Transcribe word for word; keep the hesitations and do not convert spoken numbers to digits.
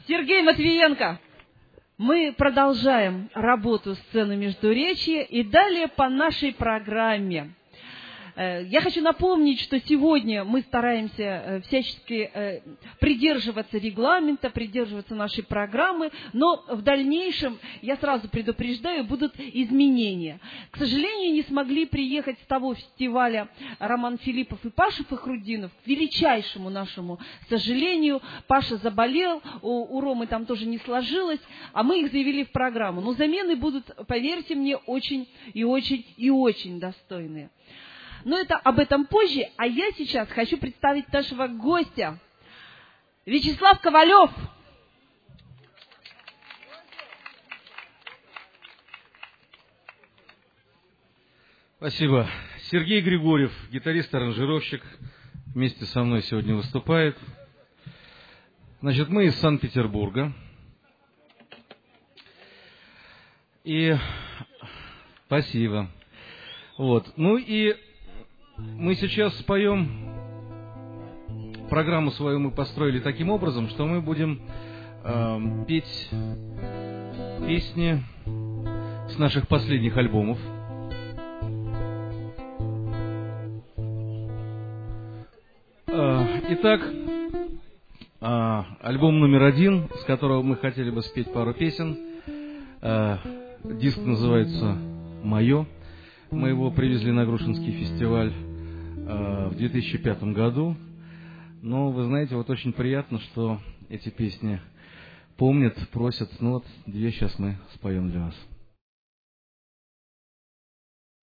Сергей Матвиенко. Мы продолжаем работу сцены Междуречья и далее по нашей программе. Я хочу напомнить, что сегодня мы стараемся всячески придерживаться регламента, придерживаться нашей программы, но в дальнейшем, я сразу предупреждаю, будут изменения. К сожалению, не смогли приехать с того фестиваля Роман Филиппов и Паша Фахрудинов, к величайшему нашему сожалению. Паша заболел, у, у Ромы там тоже не сложилось, а мы их заявили в программу. Но замены будут, поверьте мне, очень и очень и очень достойные. Но это об этом позже, а я сейчас хочу представить нашего гостя. Вячеслав Ковалев. Спасибо. Сергей Григорьев, гитарист-аранжировщик, вместе со мной сегодня выступает. Значит, мы из Санкт-Петербурга. И спасибо. Вот. Ну и мы сейчас споем, программу свою мы построили таким образом, что мы будем э, петь песни с наших последних альбомов. Э, итак, э, альбом номер один, с которого мы хотели бы спеть пару песен. Э, диск называется «Мое». Мы его привезли на Грушинский фестиваль э, в две тысячи пятом году. Но, вы знаете, вот очень приятно, что эти песни помнят, просят. Ну вот, две сейчас мы споем для вас.